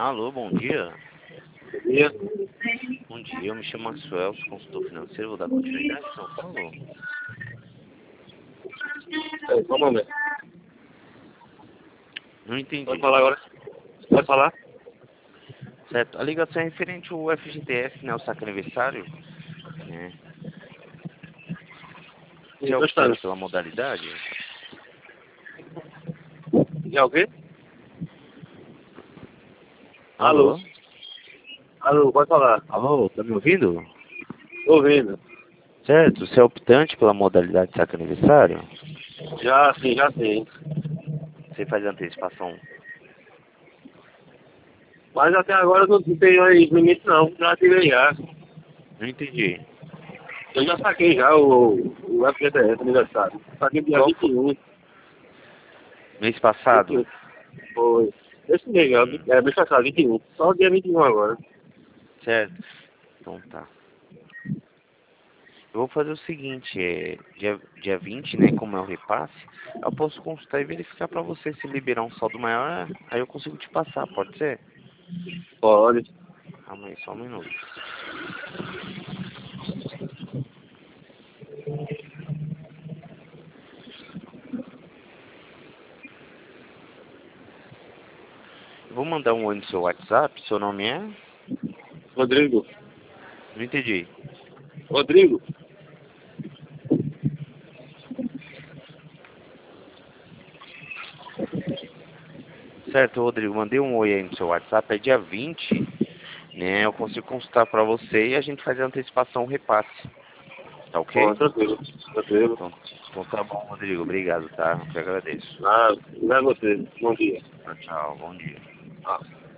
Alô, bom dia. Bom dia. Bom dia, eu me chamo Maxwell, sou consultor financeiro, vou dar continuidade, então, por favor. Só um momento. Não entendi. Pode falar agora? Pode falar? Certo, a ligação é referente ao FGTS, né, o saque aniversário. Né? Você é optante pela modalidade? É o quê? Alô? Alô, pode falar. Alô, tá me ouvindo? Tô ouvindo. Certo, você é optante pela modalidade saque aniversário? Já sim, já sim. Você faz antecipação? Mas até agora eu não tenho aí limite não. Já tirei já. Não entendi. Eu já saquei já o FGTS aniversário. Saquei dia Qual foi? 21. Mês passado? 21. Foi. Esse mês, mês passado, 21. Só o dia 21 agora. Certo. Então tá. Eu vou fazer o seguinte, dia 20, né, como é o repasse, eu posso consultar e verificar pra você se liberar um saldo maior, aí eu consigo te passar, pode ser? Pode. Calma aí, só um minuto. Eu vou mandar um oi no seu WhatsApp, seu nome é? Rodrigo. Não entendi. Rodrigo? Certo, Rodrigo, mandei um oi aí no seu WhatsApp, é dia 20, né, eu consigo consultar pra você e a gente faz a antecipação, o repasse, tá ok? Ó, tranquilo. Tranquilo. Então tá bom, Rodrigo, obrigado, tá? Eu que agradeço. Ah, não é você. Bom dia. Tchau, tchau, bom dia. Ah.